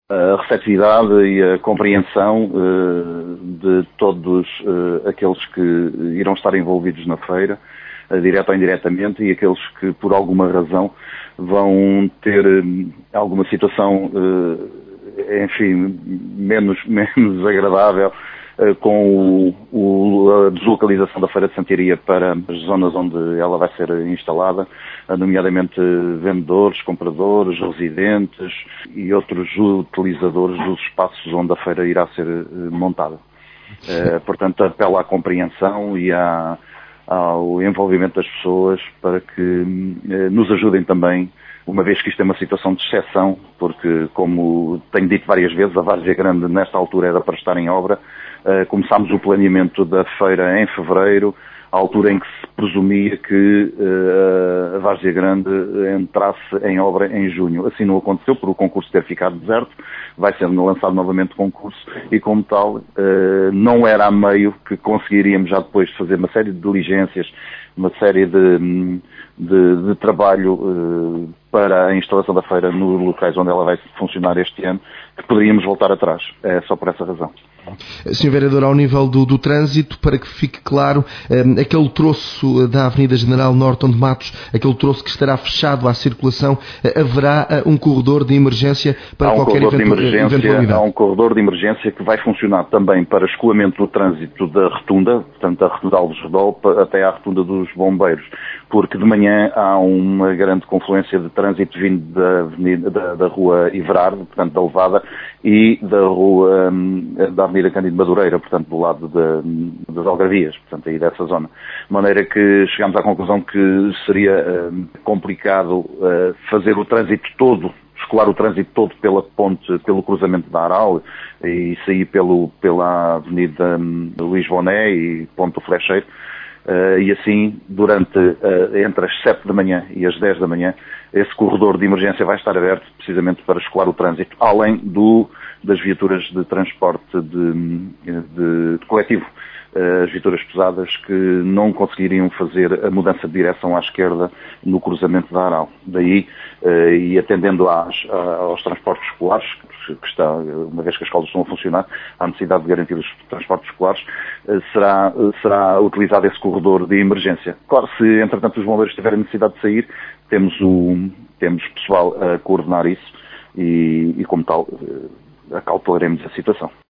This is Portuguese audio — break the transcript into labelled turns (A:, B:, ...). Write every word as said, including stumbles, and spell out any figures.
A: a receptividade e a compreensão uh, de todos uh, aqueles que irão estar envolvidos na feira, uh, direto ou indiretamente, e aqueles que por alguma razão vão ter uh, alguma situação, uh, enfim, menos, menos agradável uh, com o, o, a deslocalização da Feira de Santiaria para as zonas onde ela vai ser instalada, nomeadamente vendedores, compradores, residentes e outros utilizadores dos espaços onde a feira irá ser montada. Eh, portanto, apelo à compreensão e à, ao envolvimento das pessoas para que eh, nos ajudem também, uma vez que isto é uma situação de exceção, porque, como tenho dito várias vezes, a Várzea Grande nesta altura era para estar em obra. Eh, começámos o planeamento da feira em fevereiro, à altura em que se presumia que uh, a Várzea Grande entrasse em obra em junho. Assim não aconteceu, por o concurso ter ficado deserto. Vai ser lançado novamente o concurso e, como tal, uh, não era a meio que conseguiríamos já depois de fazer uma série de diligências, uma série de, de, de trabalho uh, para a instalação da feira nos locais onde ela vai funcionar este ano, que poderíamos voltar atrás. É só por essa razão.
B: senhor Vereador, ao nível do, do trânsito, para que fique claro, um, aquele troço da Avenida General Norton de Matos, aquele troço que estará fechado à circulação, uh, haverá uh, um corredor de emergência para
A: um
B: qualquer eventu- eventualidade?
A: Há um corredor de emergência que vai funcionar também para escoamento do trânsito da rotunda, portanto da rotunda Alves Redol até à rotunda dos Bombeiros, porque de manhã há uma grande confluência de trânsito vindo da, avenida, da, da rua Iverardo, portanto da Levada, e da rua da Avenida Cândido Madureira, portanto do lado de, das Algarvias, portanto aí dessa zona. De maneira que chegámos à conclusão que seria uh, complicado uh, fazer o trânsito todo, escolar o trânsito todo pela ponte, pelo cruzamento da Aral e sair pelo, pela Avenida um, Luís Boné e Ponte do Flecheiro. Uh, e assim, durante, uh, entre as sete da manhã e as dez da manhã, esse corredor de emergência vai estar aberto precisamente para escoar o trânsito, além do, das viaturas de transporte de, de, de coletivo, uh, as viaturas pesadas que não conseguiriam fazer a mudança de direção à esquerda no cruzamento da Aral. Daí, uh, e atendendo às, aos transportes escolares, que está, uma vez que as escolas estão a funcionar, há necessidade de garantir os transportes escolares, será, será utilizado esse corredor de emergência. Claro, se entretanto os bombeiros tiverem necessidade de sair, temos, o, temos pessoal a coordenar isso e, e como tal, acautelaremos a situação.